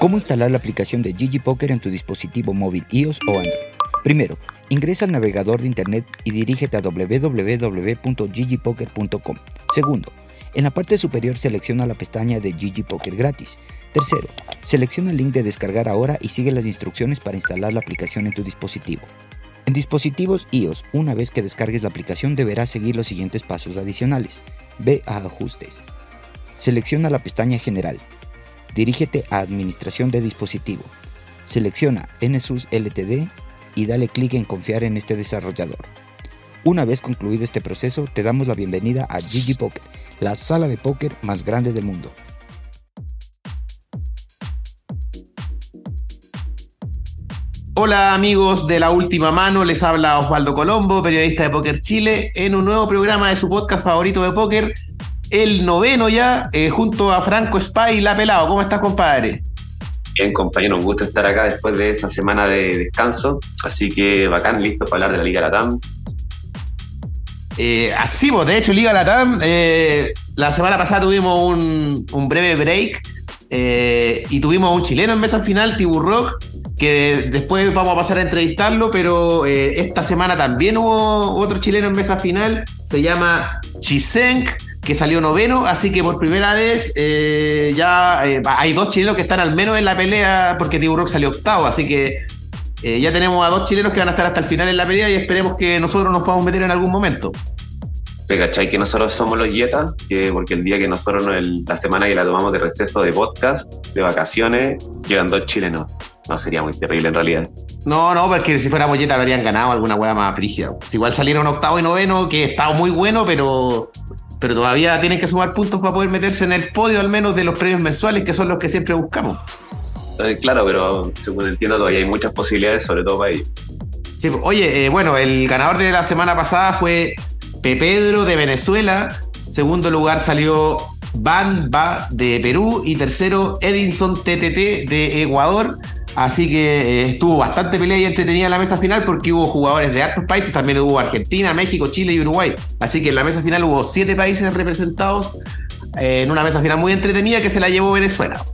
¿Cómo instalar la aplicación de GG Poker en tu dispositivo móvil iOS o Android? Primero, ingresa al navegador de internet y dirígete a www.ggpoker.com. Segundo, en la parte superior selecciona la pestaña de GG Poker gratis. Tercero, selecciona el link de descargar ahora y sigue las instrucciones para instalar la aplicación en tu dispositivo. En dispositivos iOS, una vez que descargues la aplicación deberás seguir los siguientes pasos adicionales. Ve a Ajustes. Selecciona la pestaña General. Dirígete a Administración de dispositivo. Selecciona NSUS Ltd y dale clic en Confiar en este desarrollador. Una vez concluido este proceso, te damos la bienvenida a GG Poker, la sala de póker más grande del mundo. Hola amigos de La Última Mano, les habla Osvaldo Colombo, periodista de Póker Chile, en un nuevo programa de su podcast favorito de póker, el 9º ya, junto a Franco Spy y La Pelao. ¿Cómo estás, compadre? Bien, compañero, un gusto estar acá después de esta semana de descanso, así que bacán, listo para hablar de la Liga LATAM. Así, pues, de hecho, Liga LATAM, la semana pasada tuvimos un breve break y tuvimos un chileno en mesa final, Tiburrock, que después vamos a pasar a entrevistarlo, pero esta semana también hubo otro chileno en mesa final, se llama Chisenk, que salió 9º, así que por primera vez hay dos chilenos que están al menos en la pelea, porque Tiburrock salió 8º, así que ya tenemos a dos chilenos que van a estar hasta el final en la pelea y esperemos que nosotros nos podamos meter en algún momento. ¿Te cachai que nosotros somos los Yetas? Porque el día que nosotros, la semana que la tomamos de receso de podcast, de vacaciones, llegan dos chilenos. No, sería muy terrible en realidad. No, porque si fuéramos Yeta habrían ganado alguna hueá más frígida. Igual salieron 8º y 9º, que estaba muy bueno, pero todavía tienen que sumar puntos para poder meterse en el podio, al menos de los premios mensuales, que son los que siempre buscamos. Claro, pero según entiendo todavía hay muchas posibilidades, sobre todo para ellos. Sí, oye, bueno, el ganador de la semana pasada fue Pepedro de Venezuela. Segundo lugar salió Banba de Perú y tercero Edinson TTT de Ecuador. Así que estuvo bastante pelea y entretenida en la mesa final porque hubo jugadores de hartos países, también hubo Argentina, México, Chile y Uruguay. Así que en la mesa final hubo 7 países representados en una mesa final muy entretenida que se la llevó Venezuela.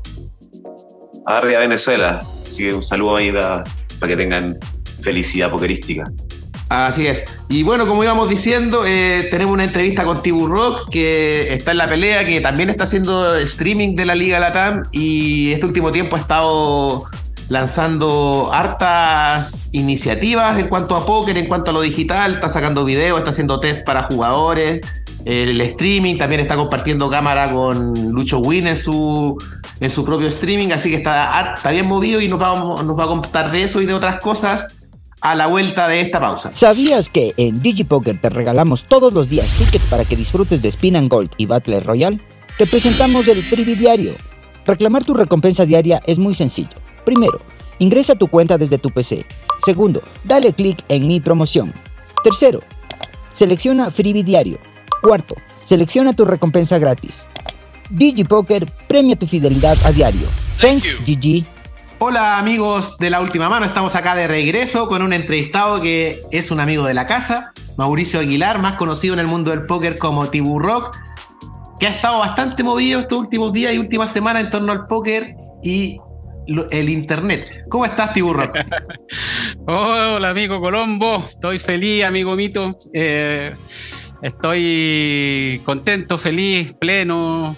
Arriba Venezuela, así que un saludo ahí para que tengan felicidad pokerística. Así es. Y bueno, como íbamos diciendo, tenemos una entrevista con Tiburrock, que está en la pelea, que también está haciendo streaming de la Liga LATAM y este último tiempo ha estado lanzando hartas iniciativas en cuanto a póker, en cuanto a lo digital, está sacando videos, está haciendo test para jugadores, el streaming, también está compartiendo cámara con Lucho Win en su propio streaming, así que está bien movido y nos va a contar de eso y de otras cosas a la vuelta de esta pausa. ¿Sabías que en DigiPoker te regalamos todos los días tickets para que disfrutes de Spin and Gold y Battle Royale? Te presentamos el Freebie Diario. Reclamar tu recompensa diaria es muy sencillo. Primero, ingresa tu cuenta desde tu PC. Segundo, dale clic en Mi Promoción. Tercero, selecciona Freebie Diario. Cuarto, selecciona tu recompensa gratis. DigiPoker premia tu fidelidad a diario. Thanks, GG. Hola amigos de La Última Mano, estamos acá de regreso con un entrevistado que es un amigo de la casa, Mauricio Aguilar, más conocido en el mundo del póker como Tiburrock, que ha estado bastante movido estos últimos días y últimas semanas en torno al póker y el internet. ¿Cómo estás, Tiburrock? Hola, amigo Colombo. Estoy feliz, amigo Mito. Estoy contento, feliz, pleno.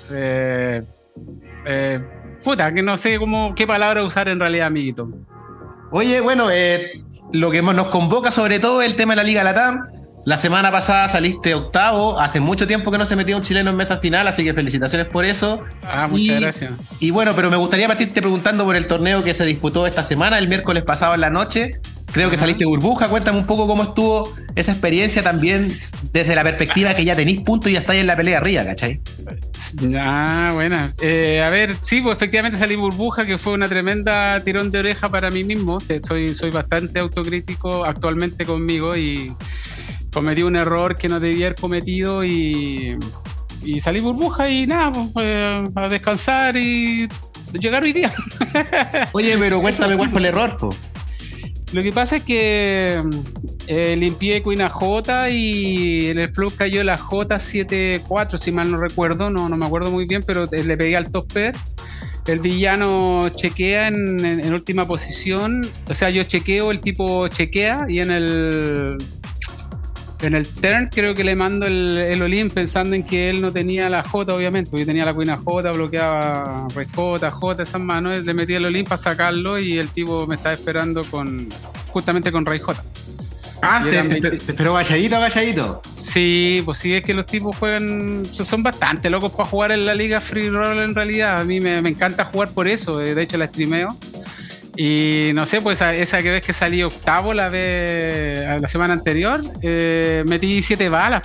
Que no sé qué palabra usar en realidad, amiguito. Oye, bueno, lo que nos convoca sobre todo es el tema de la Liga LATAM. La semana pasada saliste 8º, hace mucho tiempo que no se metía un chileno en mesa final, así que felicitaciones por eso. Muchas gracias. Y bueno, pero me gustaría partirte preguntando por el torneo que se disputó esta semana, el miércoles pasado en la noche. Creo que saliste burbuja, cuéntame un poco cómo estuvo esa experiencia también desde la perspectiva que ya tenéis puntos y ya estáis en la pelea arriba, ¿cachai? Bueno. A ver, sí, pues efectivamente salí burbuja, que fue una tremenda tirón de oreja para mí mismo. Soy bastante autocrítico actualmente conmigo y cometí un error que no debía haber cometido y salí burbuja y nada, pues, a descansar y llegar hoy día. Oye, pero cuéntame cuál fue el error, po. Lo que pasa es que limpié Queen a J y en el flop cayó la J7-4, si mal no recuerdo, no me acuerdo muy bien, pero le pegué al top pair. el villano chequea en última posición. O sea, yo chequeo, el tipo chequea y en el turn creo que le mando el all-in pensando en que él no tenía la J, obviamente, porque tenía la Queen J, bloqueaba Rey J, esas manos, le metí el all-in para sacarlo y el tipo me estaba esperando justamente con Rey J. Ah, te esperó galladito. Sí, pues sí, es que los tipos juegan, son bastante locos para jugar en la liga free roll en realidad. A mí me encanta jugar por eso, de hecho la streameo. Y no sé, pues esa que ves que salí octavo la semana anterior, metí 7 balas.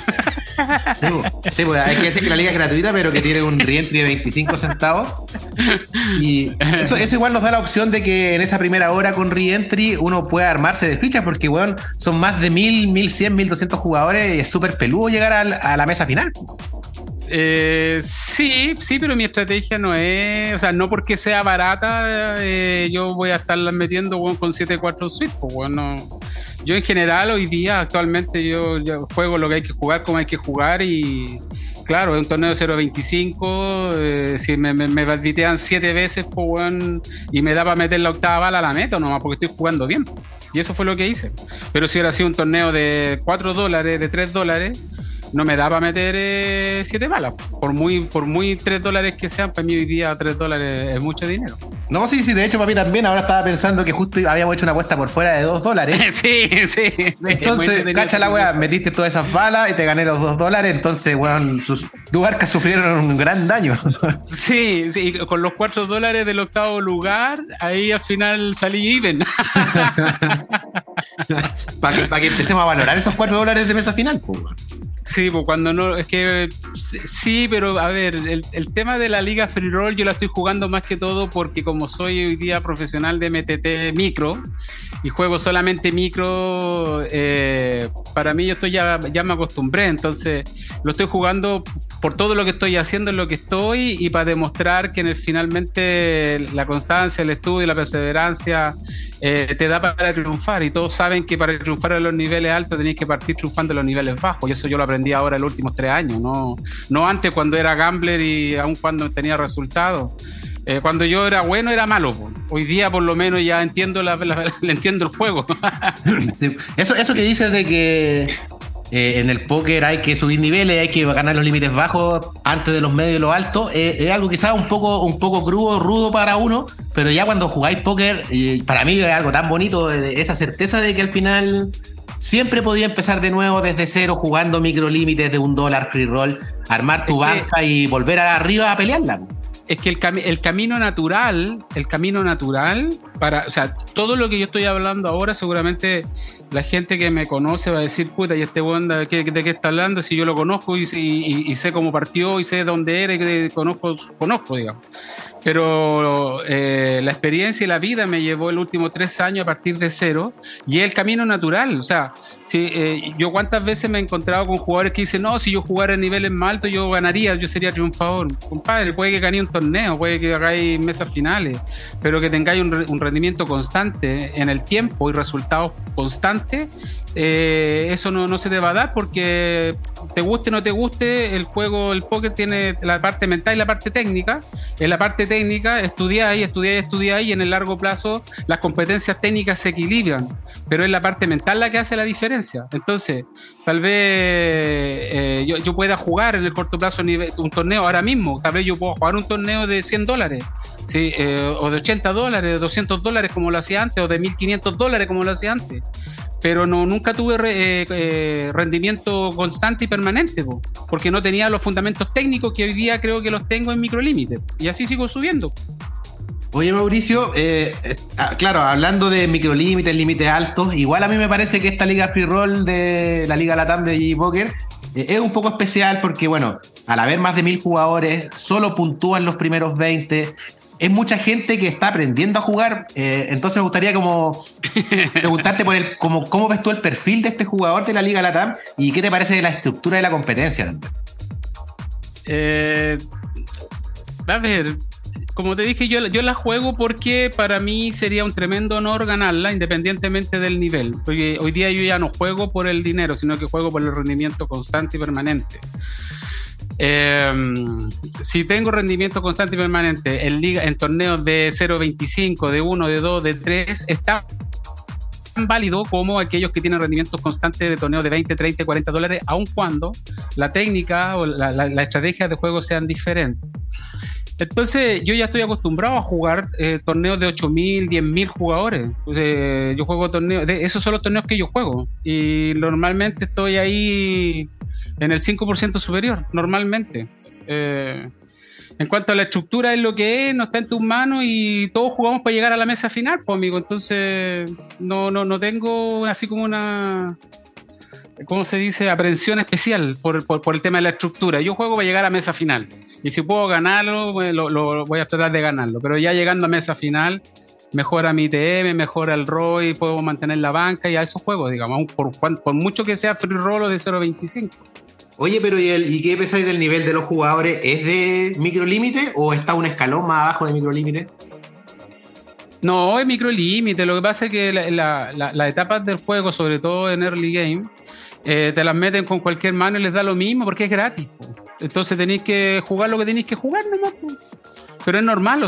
Sí, pues hay que decir que la liga es gratuita, pero que tiene un reentry de 25 centavos. Y eso igual nos da la opción de que en esa primera hora con reentry uno pueda armarse de fichas, porque bueno, son más de 1000, 1100, 1200 jugadores y es súper peludo llegar a la mesa final. Sí, pero mi estrategia no es, o sea, no porque sea barata, yo voy a estarlas metiendo con 7-4 suites, pues bueno, yo en general hoy día actualmente yo juego lo que hay que jugar como hay que jugar y claro, es un torneo 0.25, si me bitean 7 veces, pues bueno, y me da para meter la octava bala, la meto nomás porque estoy jugando bien, y eso fue lo que hice. Pero si hubiera sido un torneo de $4, de $3, no me da para meter 7 balas. Por muy $3 que sean, para mí hoy día $3 es mucho dinero. No, sí, de hecho, papi, también ahora estaba pensando que justo habíamos hecho una apuesta por fuera de $2. Sí. Entonces, cacha la weá, metiste todas esas balas y te gané los $2. Entonces, weón, tus arcas sufrieron un gran daño. Sí, con los $4 del octavo lugar, ahí al final salí even. Para que empecemos a valorar esos $4 de mesa final, pues. Sí, pues cuando no, es que sí, pero a ver, el tema de la liga free roll yo la estoy jugando más que todo porque como soy hoy día profesional de MTT micro y juego solamente micro, para mí yo ya me acostumbré, entonces lo estoy jugando por todo lo que estoy haciendo en lo que estoy y para demostrar que finalmente la constancia, el estudio y la perseverancia te da para triunfar, y todos saben que para triunfar en los niveles altos tenéis que partir triunfando en los niveles bajos, y eso yo lo aprendí ahora en los últimos 3 años, no antes cuando era gambler y aún cuando tenía resultados. Cuando yo era bueno era malo, po. Hoy día por lo menos ya entiendo le entiendo el juego. Sí. Eso que dices de que en el póker hay que subir niveles, hay que ganar los límites bajos antes de los medios y los altos, es algo quizás un poco crudo, rudo para uno, pero ya cuando jugáis póker, para mí es algo tan bonito, esa certeza de que al final siempre podía empezar de nuevo desde cero, jugando microlímites de $1 free roll, armar tu banca y volver arriba a pelearla. Es que el camino natural para, o sea, todo lo que yo estoy hablando ahora, seguramente la gente que me conoce va a decir, puta, y este weón de qué está hablando, si yo lo conozco y sé cómo partió y sé dónde era y que conozco, digamos. Pero la experiencia y la vida me llevó los últimos 3 años a partir de cero, y es el camino natural. O sea, yo cuántas veces me he encontrado con jugadores que dicen, no, si yo jugara en niveles más altos yo ganaría, yo sería triunfador. Compadre, puede que ganéis un torneo, puede que hagáis mesas finales, pero que tengáis un rendimiento constante en el tiempo y resultados constantes, eso no se te va a dar, porque te guste o no te guste, el juego, el póker tiene la parte mental y la parte técnica. En la parte técnica estudiáis y en el largo plazo las competencias técnicas se equilibran, pero es la parte mental la que hace la diferencia. Entonces, tal vez yo pueda jugar en el corto plazo un torneo ahora mismo, tal vez yo puedo jugar un torneo de $100, ¿sí? O de $80, $200 como lo hacía antes, o de $1,500 como lo hacía antes. Pero nunca tuve rendimiento constante y permanente, porque no tenía los fundamentos técnicos que hoy día creo que los tengo en microlímites, y así sigo subiendo. Oye, Mauricio, claro, hablando de microlímites, límites altos, igual a mí me parece que esta liga free roll de la Liga Latam de G-Poker es un poco especial porque, bueno, al haber más de 1000 jugadores, solo puntúan los primeros 20. Es mucha gente que está aprendiendo a jugar, entonces me gustaría como preguntarte por cómo ves tú el perfil de este jugador de la Liga Latam y qué te parece de la estructura de la competencia. A ver, como te dije, yo la juego porque para mí sería un tremendo honor ganarla independientemente del nivel, porque hoy día yo ya no juego por el dinero, sino que juego por el rendimiento constante y permanente. Si tengo rendimiento constante y permanente en torneos de 0.25, de 1, de 2, de 3, está tan válido como aquellos que tienen rendimientos constantes de torneos de 20, 30, 40 dólares, aun cuando la técnica o la estrategia de juego sean diferentes. Entonces yo ya estoy acostumbrado a jugar torneos de 8.000, 10.000 jugadores. Yo juego torneos, esos son los torneos que yo juego, y normalmente estoy ahí en el 5% superior, normalmente. En cuanto a la estructura, es lo que es, no está en tus manos y todos jugamos para llegar a la mesa final, pues, amigo. Entonces no tengo así como una, ¿cómo se dice?, aprensión especial por el tema de la estructura. Yo juego para llegar a mesa final, y si puedo ganarlo, lo voy a tratar de ganarlo, pero ya llegando a mesa final mejora mi ITM, mejora el ROI, puedo mantener la banca, y a esos juegos, digamos, por mucho que sea free roll o de 0.25. Oye, pero ¿y qué pensáis del nivel de los jugadores? ¿Es de microlímite o está un escalón más abajo de microlímite? No, es microlímite. Lo que pasa es que las etapas del juego, sobre todo en early game, te las meten con cualquier mano y les da lo mismo porque es gratis. Entonces tenéis que jugar lo que tenéis que jugar nomás. Pero es normal,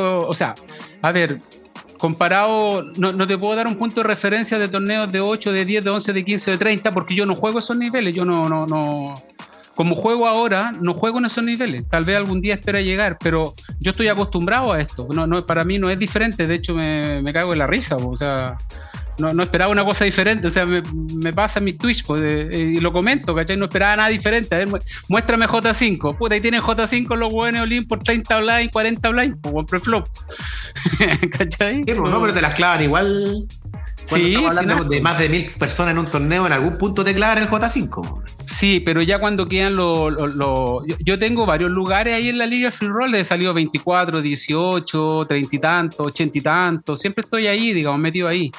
a ver, comparado, no te puedo dar un punto de referencia de torneos de 8, de 10, de 11, de 15, de 30, porque yo no juego esos niveles. Yo no como juego ahora, no juego en esos niveles. Tal vez algún día espera llegar, pero yo estoy acostumbrado a esto. Para mí no es diferente. De hecho, me cago en la risa. O sea, no esperaba una cosa diferente. O sea, me pasa en mis Twitch, y lo comento, ¿cachai? No esperaba nada diferente. A ver, muéstrame J5. Puta, ahí tienen J5 los hueones Olin por 30 online, 40 online, o preflop. ¿Cachai? Sí, pues no, pero te las clavan igual. Cuando estamos hablando de más de 1.000 personas en un torneo, en algún punto te clavan el J5. Sí, pero ya cuando quedan yo tengo varios lugares ahí en la liga free roll, he salido 24, 18, 30 y tanto, 80 y tanto, siempre estoy ahí, digamos, metido ahí.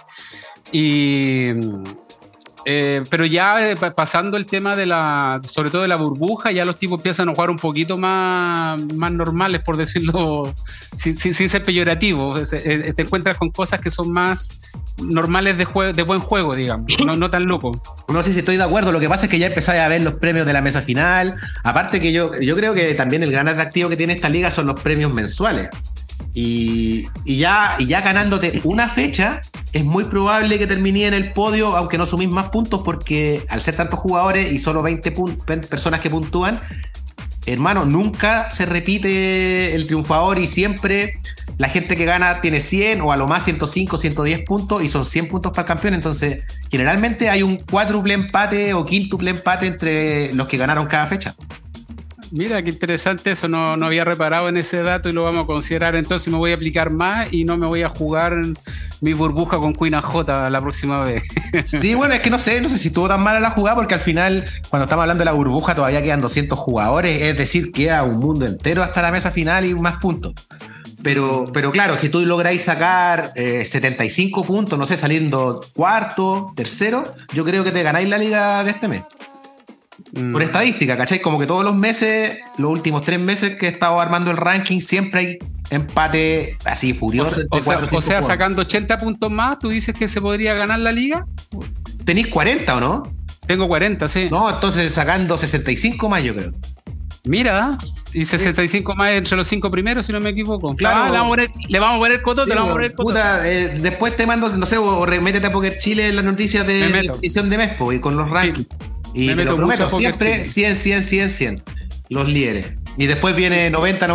Pero ya pasando el tema sobre todo de la burbuja, ya los tipos empiezan a jugar un poquito más normales, por decirlo, sin ser peyorativo. Te encuentras con cosas que son más normales de buen juego, digamos, no tan loco. No sé si estoy de acuerdo. Lo que pasa es que ya empezáis a ver los premios de la mesa final. Aparte que yo creo que también el gran atractivo que tiene esta liga son los premios mensuales. Y ya ganándote una fecha, es muy probable que termine en el podio, aunque no sumís más puntos, porque al ser tantos jugadores y solo 20 personas que puntúan, hermano, nunca se repite el triunfador, y siempre la gente que gana tiene 100 o a lo más 105, 110 puntos, y son 100 puntos para el campeón. Entonces, generalmente hay un cuádruple empate o quíntuple empate entre los que ganaron cada fecha. Mira, qué interesante eso, no había reparado en ese dato y lo vamos a considerar. Entonces me voy a aplicar más y no me voy a jugar mi burbuja con Queen AJ la próxima vez. Sí, bueno, es que no sé si estuvo tan mala la jugada, porque al final, cuando estamos hablando de la burbuja, todavía quedan 200 jugadores, es decir, queda un mundo entero hasta la mesa final y más puntos. Pero claro, si tú lográis sacar 75 puntos, no sé, saliendo cuarto, tercero, yo creo que te ganáis la liga de este mes. Por estadística, ¿cachai? Como que todos los meses, los últimos 3 meses que he estado armando el ranking, siempre hay empate así furioso. O sea, sacando 80 puntos más, ¿tú dices que se podría ganar la liga? ¿Tenís 40 o no? Tengo 40, sí. No, entonces sacando 65 más, yo creo. Mira, y 65 más entre los 5 primeros, si no me equivoco. Claro. Le vamos a poner cotote, le vamos a poner cotote. Puta, después te mando, no sé, o métete a Poker Chile en las noticias de edición de Mespo y con los rankings. Sí. Y te lo prometo, siempre 100 los líderes. Y después viene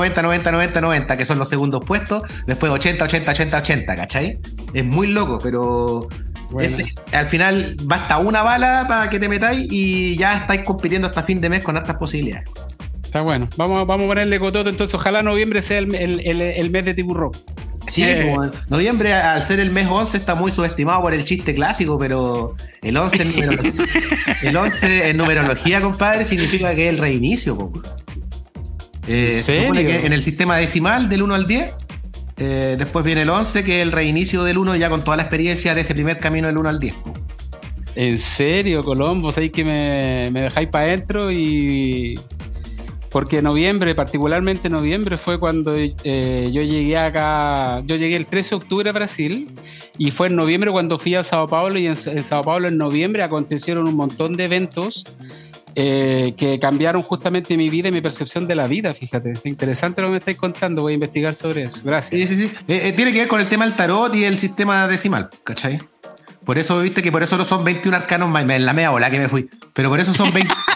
90, que son los segundos puestos. Después 80, ¿cachai? Es muy loco, pero bueno. Al final basta una bala para que te metáis y ya estáis compitiendo hasta fin de mes con estas posibilidades. Está bueno, vamos a ponerle cototo. Entonces ojalá noviembre sea el mes de Tiburro. Sí, noviembre, al ser el mes 11, está muy subestimado por el chiste clásico, pero el 11 en numerología, compadre, significa que es el reinicio, po. Se supone que en el sistema decimal del 1 al 10, después viene el 11, que es el reinicio del 1, ya con toda la experiencia de ese primer camino del 1 al 10, po. ¿En serio, Colombo? ¿Sabéis que me dejáis para adentro? Porque particularmente noviembre, fue cuando yo llegué acá. Yo llegué el 13 de octubre a Brasil, y fue en noviembre cuando fui a Sao Paulo, y en Sao Paulo en noviembre acontecieron un montón de eventos que cambiaron justamente mi vida y mi percepción de la vida, fíjate. Es interesante lo que me estáis contando, voy a investigar sobre eso. Gracias. Sí. Tiene que ver con el tema del tarot y el sistema decimal, ¿cachai? Por eso, viste que por eso no son 21 arcanos mayores, en la media bola que me fui, pero por eso son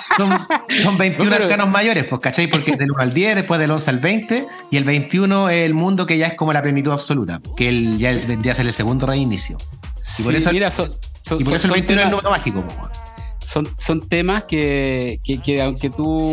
21 arcanos mayores, pues, ¿cachai? Porque es del 1 al 10, después del 11 al 20, y el 21 es el mundo que ya es como la plenitud absoluta, que ya vendría a ser el segundo reinicio. Y por eso, mira, y por eso el 21 es el número mágico, pues. Son temas que aunque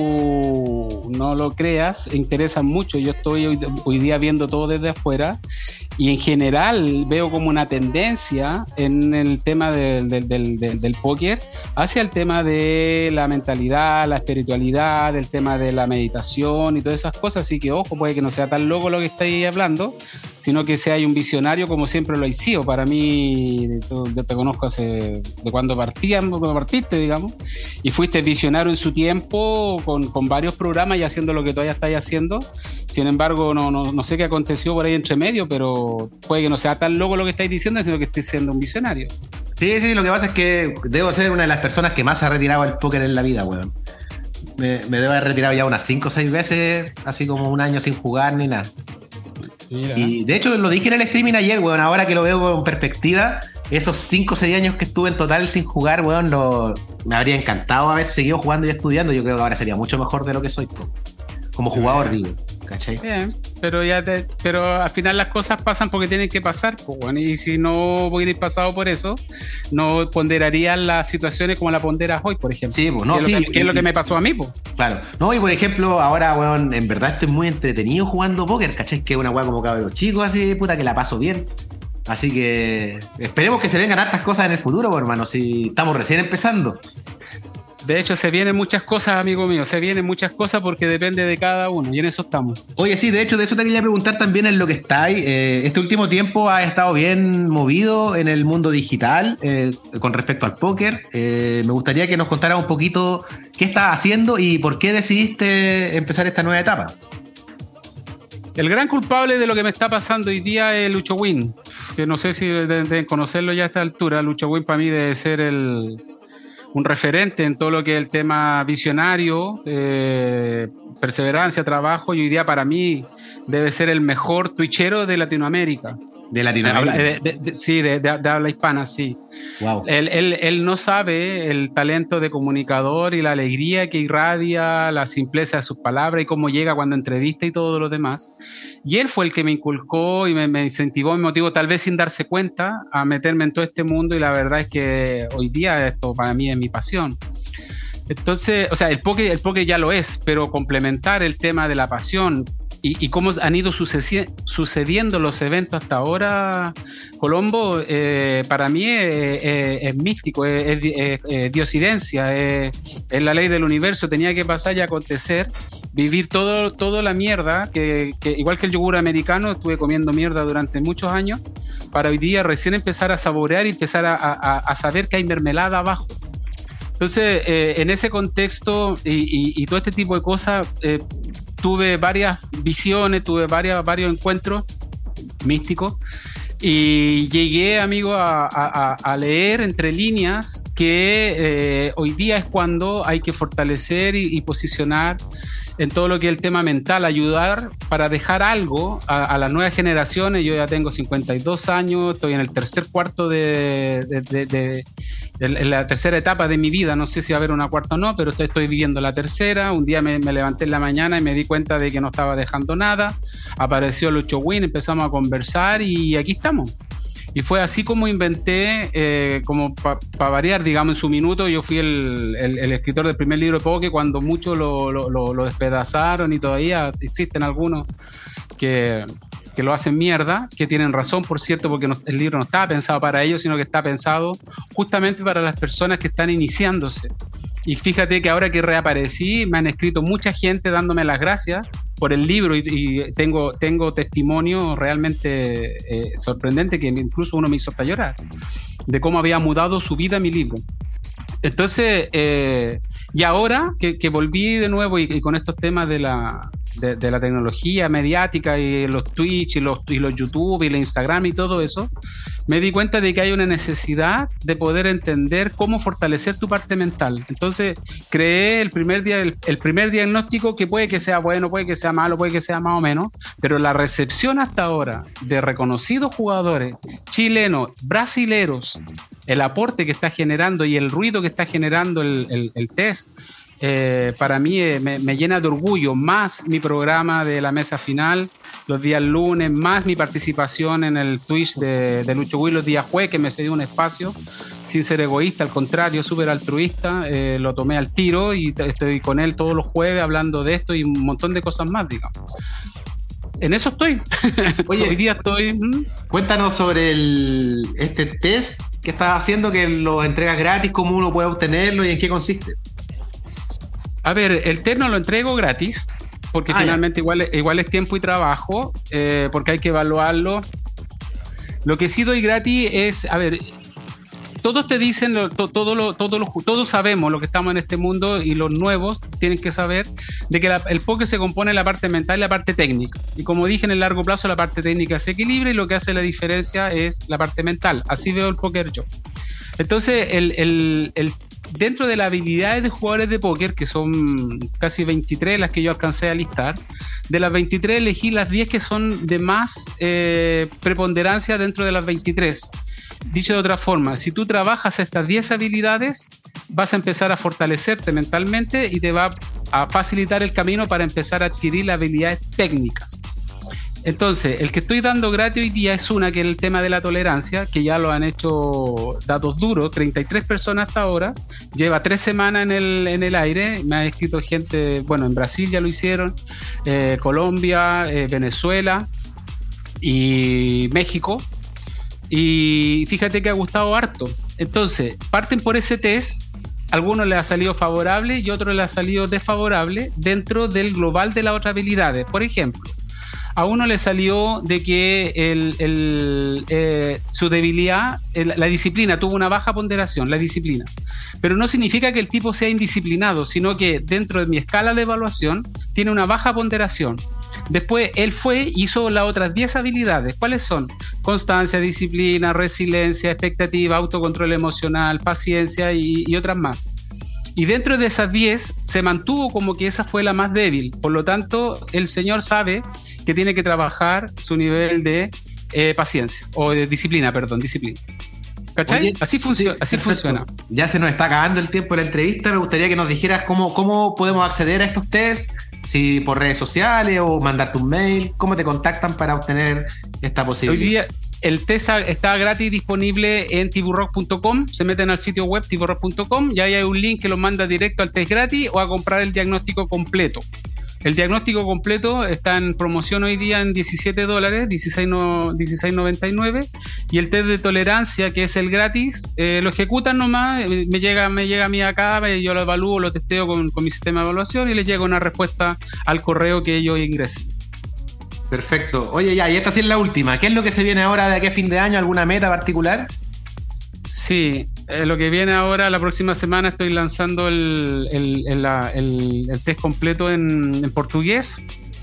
tú no lo creas, interesan mucho. Yo estoy hoy día viendo todo desde afuera y en general veo como una tendencia en el tema del póker hacia el tema de la mentalidad, la espiritualidad, el tema de la meditación y todas esas cosas. Así que ojo, puede que no sea tan loco lo que estáis hablando, sino que sea un visionario como siempre lo he sido. Para mí, yo te conozco de cuando partiste, digamos, y fuiste visionario en su tiempo con varios programas y haciendo lo que todavía estáis haciendo. Sin embargo, no sé qué aconteció por ahí entre medio, pero puede que no sea tan loco lo que estáis diciendo, sino que estés siendo un visionario. Sí, lo que pasa es que debo ser una de las personas que más se ha retirado del póker en la vida, weón. Me debo haber retirado ya unas 5 o 6 veces, así como un año sin jugar ni nada. Mira. Y de hecho lo dije en el streaming ayer, weón, ahora que lo veo con perspectiva, esos 5 o 6 años que estuve en total sin jugar, weón, me habría encantado haber seguido jugando y estudiando. Yo creo que ahora sería mucho mejor de lo que soy, como jugador, digo, ¿cachai? Bien, pero al final las cosas pasan porque tienen que pasar, pues, bueno, y si no hubiera pasado por eso, no ponderarías las situaciones como la ponderas hoy, por ejemplo. Sí, pues, no, ¿Qué es lo que me pasó a mí, pues? Claro. No, y por ejemplo, ahora, weón, en verdad estoy muy entretenido jugando póker, ¿cachai? Que es una weá como cabros chicos, así, puta, que la paso bien. Así que esperemos que se vengan hartas cosas en el futuro, pues, hermano, si estamos recién empezando. De hecho, se vienen muchas cosas, amigo mío, se vienen muchas cosas porque depende de cada uno y en eso estamos. Oye, sí, de hecho, de eso te quería preguntar también en lo que estáis. Este último tiempo has estado bien movido en el mundo digital con respecto al póker. Me gustaría que nos contaras un poquito qué estás haciendo y por qué decidiste empezar esta nueva etapa. El gran culpable de lo que me está pasando hoy día es Lucho Win, que no sé si deben conocerlo ya a esta altura. Lucho Win para mí debe ser un referente en todo lo que es el tema visionario, perseverancia, trabajo, y hoy día para mí debe ser el mejor twitchero de Latinoamérica. ¿De Latinoamérica? Sí, de habla hispana, sí. Wow. Él no sabe el talento de comunicador y la alegría que irradia, la simpleza de sus palabras y cómo llega cuando entrevista y todo lo demás. Y él fue el que me inculcó y me incentivó, me motivó, tal vez sin darse cuenta, a meterme en todo este mundo, y la verdad es que hoy día esto para mí es mi pasión. Entonces, o sea, el póker ya lo es, pero complementar el tema de la pasión y cómo han ido sucediendo los eventos hasta ahora, Colombo, para mí es místico, es diosidencia, es la ley del universo, tenía que pasar y acontecer, vivir toda la mierda, que igual que el yogur americano, estuve comiendo mierda durante muchos años, para hoy día recién empezar a saborear y empezar a saber que hay mermelada abajo. Entonces, en ese contexto y todo este tipo de cosas, tuve varias visiones, tuve varios encuentros místicos y llegué, amigo, a leer entre líneas que hoy día es cuando hay que fortalecer y posicionar en todo lo que es el tema mental, ayudar para dejar algo a las nuevas generaciones. Yo ya tengo 52 años, estoy en el tercer cuarto en la tercera etapa de mi vida, no sé si va a haber una cuarta o no, pero estoy viviendo la tercera. Un día me levanté en la mañana y me di cuenta de que no estaba dejando nada, apareció Lucho Win, empezamos a conversar y aquí estamos. Y fue así como inventé, como para variar, digamos, en su minuto. Yo fui el escritor del primer libro de póker cuando muchos lo despedazaron y todavía existen algunos que lo hacen mierda, que tienen razón, por cierto, porque el libro no estaba pensado para ellos, sino que está pensado justamente para las personas que están iniciándose. Y fíjate que ahora que reaparecí, me han escrito mucha gente dándome las gracias por el libro y tengo testimonio realmente sorprendente, que incluso uno me hizo hasta llorar, de cómo había mudado su vida mi libro. Entonces, y ahora que volví de nuevo y con estos temas de de la tecnología mediática y los Twitch y los YouTube y el Instagram y todo eso, me di cuenta de que hay una necesidad de poder entender cómo fortalecer tu parte mental. Entonces creé el primer diagnóstico, que puede que sea bueno, puede que sea malo, puede que sea más o menos, pero la recepción hasta ahora de reconocidos jugadores chilenos, brasileros, el aporte que está generando y el ruido que está generando el test, para mí me llena de orgullo, más mi programa de la mesa final los días lunes, más mi participación en el Twitch de Lucho Gui los días jueves, que me cedió un espacio sin ser egoísta, al contrario, súper altruista. Lo tomé al tiro y estoy con él todos los jueves hablando de esto y un montón de cosas más, digamos. En eso estoy. Oye, hoy día estoy. Cuéntanos sobre este test que estás haciendo, que lo entregas gratis, cómo uno puede obtenerlo y en qué consiste. A ver, el test no lo entrego gratis, porque finalmente igual es tiempo y trabajo, porque hay que evaluarlo. Lo que sí doy gratis es, a ver, todos te dicen, todos sabemos lo que estamos en este mundo, y los nuevos tienen que saber de que el póker se compone de la parte mental y la parte técnica. Y como dije, en el largo plazo la parte técnica se equilibra y lo que hace la diferencia es la parte mental. Así veo el póker yo. Entonces, dentro de las habilidades de jugadores de póker, que son casi 23 las que yo alcancé a listar, de las 23 elegí las 10 que son de más preponderancia dentro de las 23. Dicho de otra forma, si tú trabajas estas 10 habilidades, vas a empezar a fortalecerte mentalmente y te va a facilitar el camino para empezar a adquirir las habilidades técnicas. Entonces, el que estoy dando gratis hoy día es una, que es el tema de la tolerancia, que ya lo han hecho datos duros, 33 personas hasta ahora, lleva 3 semanas en el aire, me ha escrito gente, bueno, en Brasil ya lo hicieron, Colombia, Venezuela y México, y fíjate que ha gustado harto. Entonces, parten por ese test, a algunos les ha salido favorable y a otros les ha salido desfavorable dentro del global de las otras habilidades. Por ejemplo, a uno le salió de que su debilidad, la disciplina, tuvo una baja ponderación, la disciplina. Pero no significa que el tipo sea indisciplinado, sino que dentro de mi escala de evaluación tiene una baja ponderación. Después él hizo las otras 10 habilidades. ¿Cuáles son? Constancia, disciplina, resiliencia, expectativa, autocontrol emocional, paciencia y otras más. Y dentro de esas 10 se mantuvo como que esa fue la más débil. Por lo tanto, el señor sabe que tiene que trabajar su nivel de paciencia, o de disciplina, disciplina. ¿Cachai? Oye, así funciona. Ya se nos está acabando el tiempo de la entrevista. Me gustaría que nos dijeras cómo podemos acceder a estos tests, si por redes sociales o mandarte un mail, cómo te contactan para obtener esta posibilidad. Hoy día el test está gratis, disponible en tiburrock.com. Se meten al sitio web tiburrock.com y ahí hay un link que los manda directo al test gratis o a comprar el diagnóstico completo. El diagnóstico completo está en promoción hoy día en $17, $16.99, y el test de tolerancia, que es el gratis, lo ejecutan nomás, me llega a mí acá, yo lo evalúo, lo testeo con mi sistema de evaluación y les llega una respuesta al correo que ellos ingresen. Perfecto. Oye, ya, y esta sí es la última. ¿Qué es lo que se viene ahora de aquí a fin de año? ¿Alguna meta particular? Sí, lo que viene ahora, la próxima semana estoy lanzando el test completo en portugués,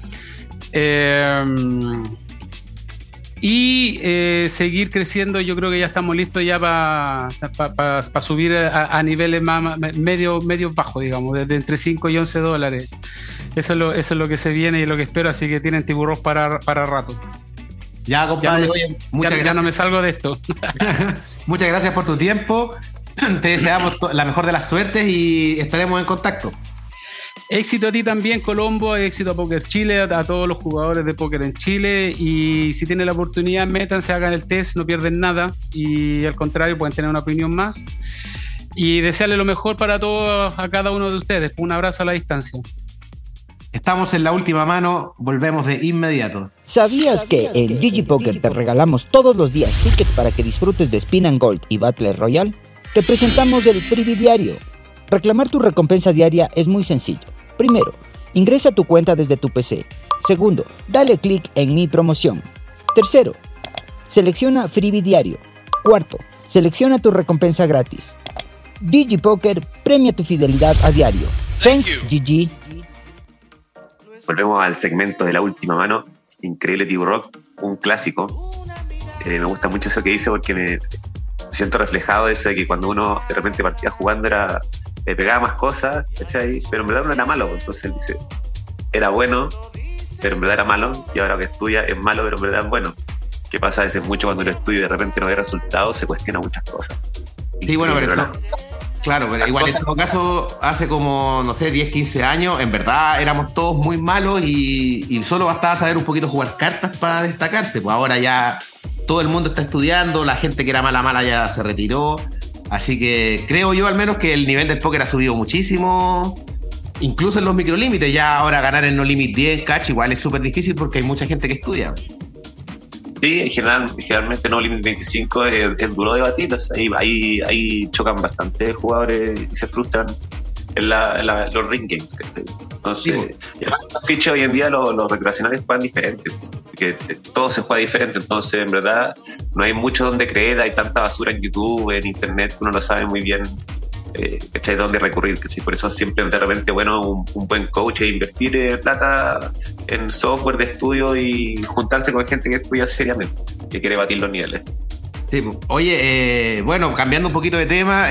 y seguir creciendo. Yo creo que ya estamos listos ya para subir a niveles más medios bajos, digamos, desde entre $5 y $11. Eso es lo que se viene y lo que espero, así que tienen tiburón para rato. Ya, compadre, muchas gracias. Ya no me salgo de esto. Muchas gracias por tu tiempo. Te deseamos la mejor de las suertes y estaremos en contacto. Éxito a ti también, Colombo. Éxito a Poker Chile, a todos los jugadores de póker en Chile. Y si tienen la oportunidad, métanse, hagan el test, no pierden nada. Y al contrario, pueden tener una opinión más. Y desearle lo mejor para todos, a cada uno de ustedes. Un abrazo a la distancia. Estamos en la última mano, volvemos de inmediato. ¿Sabías que en DigiPoker te regalamos todos los días tickets para que disfrutes de Spin and Gold y Battle Royale? Te presentamos el Freebie Diario. Reclamar tu recompensa diaria es muy sencillo. Primero, ingresa a tu cuenta desde tu PC. Segundo, dale clic en Mi Promoción. Tercero, selecciona Freebie Diario. Cuarto, selecciona tu recompensa gratis. DigiPoker premia tu fidelidad a diario. Thanks, GG. volvemos al segmento de la última mano. Increíble T-Rock, un clásico. Me gusta mucho eso que dice porque me siento reflejado eso de que cuando uno de repente partía jugando le pegaba más cosas, ¿cachai? Pero en verdad no era malo. Entonces él dice, era bueno, pero en verdad era malo, y ahora que estudia es malo, pero en verdad es bueno. ¿Qué pasa a veces mucho cuando uno estudia y de repente no ve resultados? Se cuestiona muchas cosas. Sí, bueno, pero claro, pero igual en todo caso, hace como, no sé, 10, 15 años, en verdad éramos todos muy malos y solo bastaba saber un poquito jugar cartas para destacarse. Pues ahora ya todo el mundo está estudiando, la gente que era mala ya se retiró. Así que creo yo al menos que el nivel del póker ha subido muchísimo, incluso en los microlímites. Ya ahora ganar el no limit 10 catch igual es súper difícil porque hay mucha gente que estudia. Sí, generalmente no limit 25 es duro debatir. O sea, ahí chocan bastante jugadores y se frustran en los ring games. Entonces, y además los fichas hoy en día los recreacionales juegan diferente, porque todo se juega diferente. Entonces, en verdad, no hay mucho donde creer. Hay tanta basura en YouTube, en internet, uno no sabe muy bien ¿cachai? Dónde recurrir, ¿cachai? Por eso siempre de repente bueno un buen coach es invertir plata en software de estudio y juntarse con gente que estudia seriamente, que quiere batir los niveles. Sí, oye, bueno, cambiando un poquito de tema,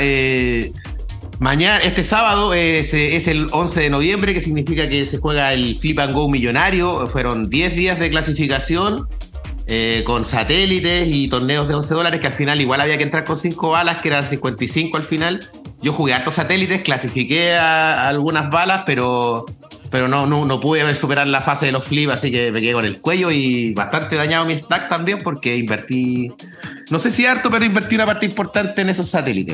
mañana, este sábado es el 11 de noviembre, que significa que se juega el Flip and Go millonario. Fueron 10 días de clasificación con satélites y torneos de $11, que al final igual había que entrar con 5 balas, que eran 55 al final. Yo jugué hartos satélites, clasifiqué a algunas balas, pero no pude superar la fase de los flips, así que me quedé con el cuello y bastante dañado mi stack también porque invertí, no sé si harto, pero invertí una parte importante en esos satélites.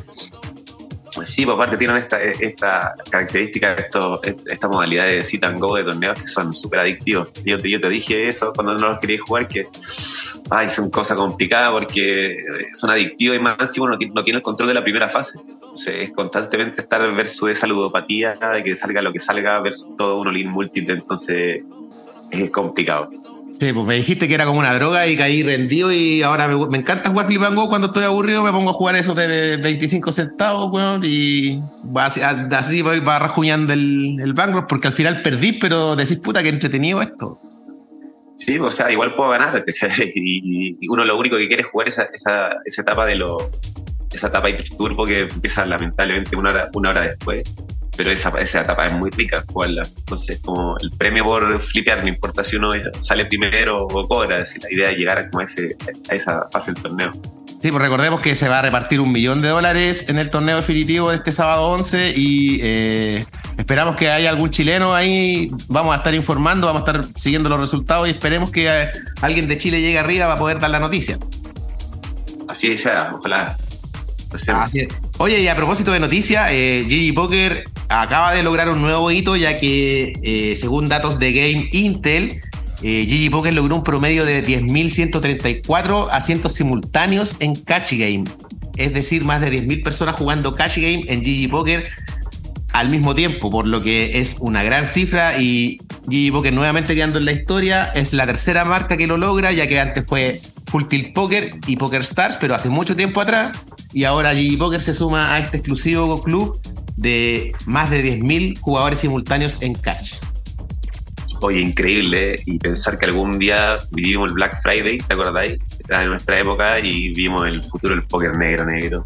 Sí, por parte tienen esta característica, esta modalidad de sit and go de torneos que son súper adictivos. Yo te dije eso cuando no los quería jugar, que son cosas complicadas porque son adictivos y más si uno no tiene el control de la primera fase. Entonces, es constantemente estar versus esa ludopatía de que salga lo que salga versus todo uno lean múltiple, entonces es complicado. Sí, pues me dijiste que era como una droga y caí rendido y ahora me encanta jugar Flip and Go. Cuando estoy aburrido me pongo a jugar esos de 25 centavos, weón, y así va rajuñando el bankroll porque al final perdí, pero decís, puta, que entretenido esto. Sí, o sea, igual puedo ganar, y uno lo único que quiere es jugar esa etapa esa etapa hiperturbo que empieza lamentablemente una hora después. Pero esa etapa es muy rica jugarla. Entonces, como el premio por flipear, no importa si uno sale primero o cobra, es decir, la idea es llegar como a esa fase del torneo. Sí, pues recordemos que se va a repartir $1 millón en el torneo definitivo de este sábado 11 y esperamos que haya algún chileno ahí. Vamos a estar informando, vamos a estar siguiendo los resultados y esperemos que alguien de Chile llegue arriba para poder dar la noticia. Así sea, ojalá. Así es. Oye, y a propósito de noticias, GG Poker acaba de lograr un nuevo hito, ya que según datos de Game Intel, GG Poker logró un promedio de 10.134 asientos simultáneos en Catch Game. Es decir, más de 10.000 personas jugando Catch Game en GG Poker al mismo tiempo, por lo que es una gran cifra y GG Poker nuevamente quedando en la historia. Es la tercera marca que lo logra, ya que antes fue Full Tilt Poker y Poker Stars, pero hace mucho tiempo atrás, y ahora GG Poker se suma a este exclusivo club de más de 10.000 jugadores simultáneos en Catch. Oye, increíble, y pensar que algún día vivimos el Black Friday, ¿te acordáis? Era de nuestra época y vimos el futuro del póker negro.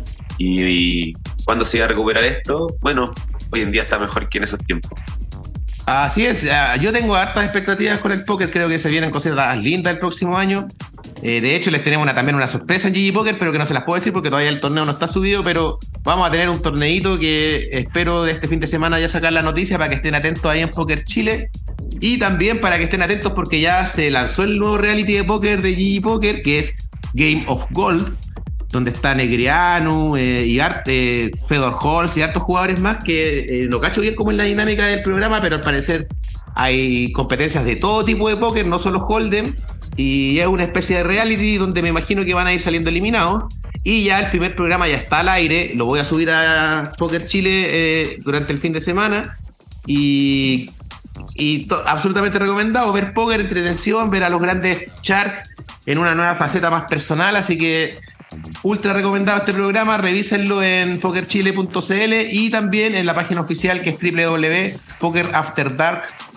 Y ¿cuándo se iba a recuperar esto? Bueno, hoy en día está mejor que en esos tiempos. Así es, yo tengo hartas expectativas con el póker, creo que se vienen cosas lindas el próximo año. De hecho, les tenemos también una sorpresa en GG Poker, pero que no se las puedo decir porque todavía el torneo no está subido, pero vamos a tener un torneito que espero de este fin de semana ya sacar la noticia para que estén atentos ahí en Poker Chile. Y también para que estén atentos porque ya se lanzó el nuevo reality de póker de GG Poker, que es Game of Gold, donde está Negreanu y Fedor Holz y hartos jugadores más que no cacho bien cómo es la dinámica del programa, pero al parecer hay competencias de todo tipo de póker, no solo Hold'em, y es una especie de reality donde me imagino que van a ir saliendo eliminados. Y ya el primer programa ya está al aire, lo voy a subir a Poker Chile durante el fin de semana y absolutamente recomendado ver póker, entretención, ver a los grandes Sharks en una nueva faceta más personal, así que ultra recomendado este programa. Revísenlo en pokerchile.cl y también en la página oficial que es www.pokerafterdark.cl.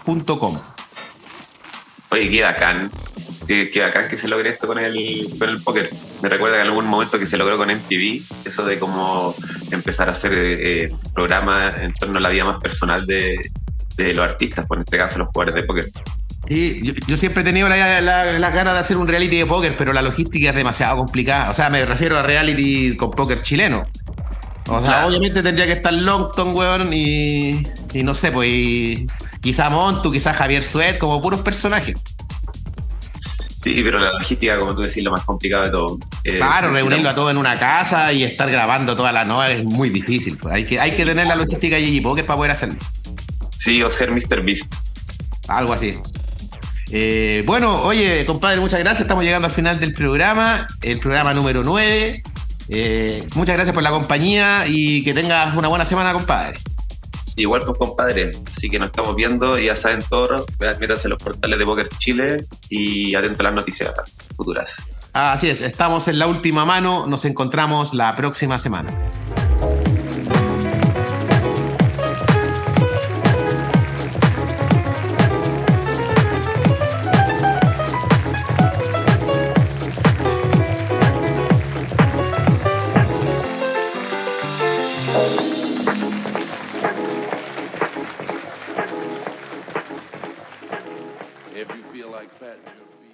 betpoker.com. Oye, qué bacán. Qué bacán que se logre esto con el póker. Me recuerda que en algún momento que se logró con MTV, eso de cómo empezar a hacer programas en torno a la vida más personal de los artistas, por en este caso los jugadores de póker. Sí, yo siempre he tenido las ganas de hacer un reality de póker, pero la logística es demasiado complicada. O sea, me refiero a reality con póker chileno. O sea, Claro. obviamente tendría que estar Longton, weón, y no sé, pues quizá Montu, quizá Javier Suet, como puros personajes. Sí, pero la logística, como tú decís, lo más complicado de todo. Claro, reunirlo a todos en una casa y estar grabando toda la noche es muy difícil. Pues. Hay que tener la logística de GG Poker para poder hacerlo. Sí, o ser Mr. Beast. Algo así. Bueno, oye, compadre, muchas gracias. Estamos llegando al final del programa, el programa número 9. Muchas gracias por la compañía y que tengas una buena semana, compadre. Igual, pues, compadre. Así que nos estamos viendo y ya saben todos. Métanse en los portales de Póker Chile y atentos a las noticias futuras. Así es, estamos en la última mano. Nos encontramos la próxima semana.